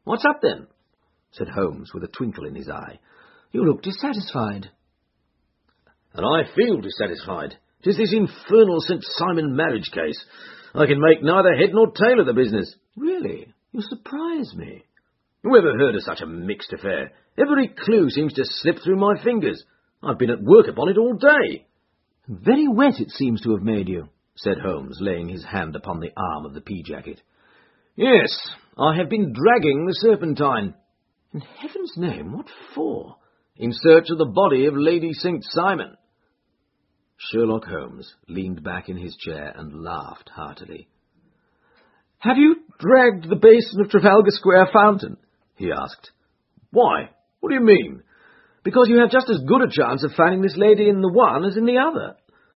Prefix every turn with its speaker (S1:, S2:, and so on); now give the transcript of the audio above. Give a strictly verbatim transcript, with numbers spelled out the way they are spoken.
S1: "What's up, then?" said Holmes, with a twinkle in his eye.
S2: "You look dissatisfied."
S1: "And I feel dissatisfied. 'Tis this infernal Saint Simon marriage case. I can make neither head nor tail of the business."
S2: "Really? You surprise me."
S1: "Who ever heard of such a mixed affair? Every clue seems to slip through my fingers. I've been at work upon it all day."
S2: "Very wet it seems to have made you," said Holmes, laying his hand upon the arm of the pea-jacket.
S1: "Yes, I have been dragging the Serpentine."
S2: "In heaven's name, what for?"
S1: "In search of the body of Lady Saint Simon."
S2: Sherlock Holmes leaned back in his chair and laughed heartily.
S1: "Have you dragged the basin of Trafalgar Square fountain?" he asked. "Why? What do you mean?" "Because you have just as good a chance of finding this lady in the one as in the other."